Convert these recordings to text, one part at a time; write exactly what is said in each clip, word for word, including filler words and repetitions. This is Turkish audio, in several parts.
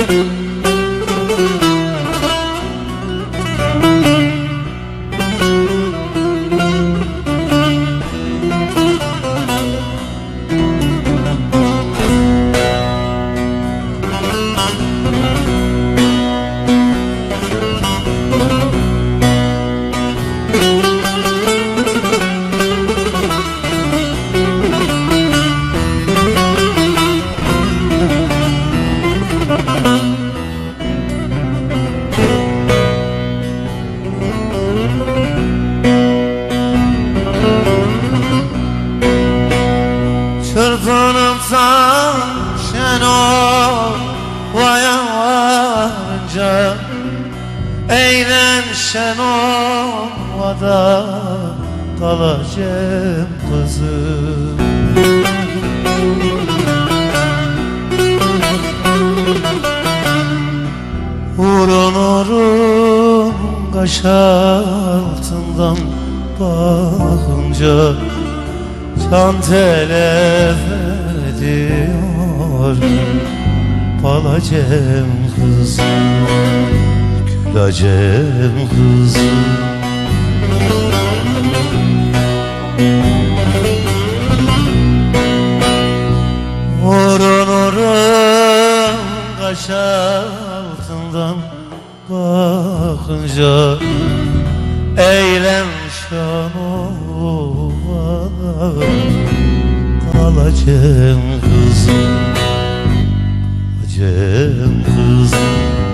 Çırpınıp da Şenova'ya varınca eğlen Şenova'da kalacağım kızım. Urun urun kaş altından bakınca can telef ediyor balacem kızım, gülacem kızım. Urun urun kaş altından bakınca eylem Şanova'da kalacağım kızım, kalacağım kızım.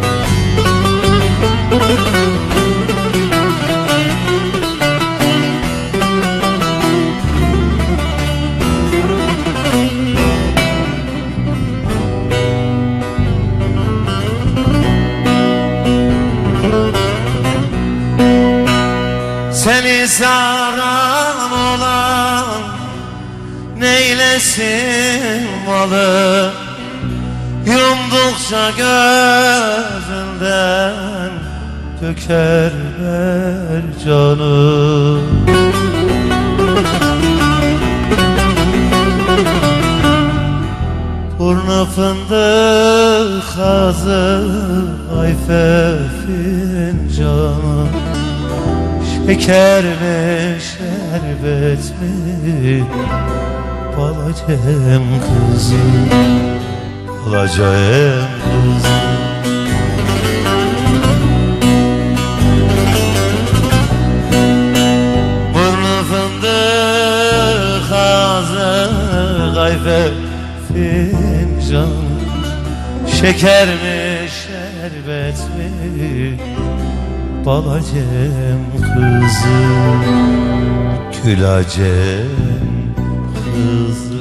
Seni saran olan neylesin malı, yumdukça gözünden dökerler canı. Burnu fındık hazı ayfe fincanı, şeker mi şerbet mi balacem kızım, balacem kızım. Burnu fındık ağzı kayfe fincan, şeker mi şerbet mi balacem kızım, gülacem kızım.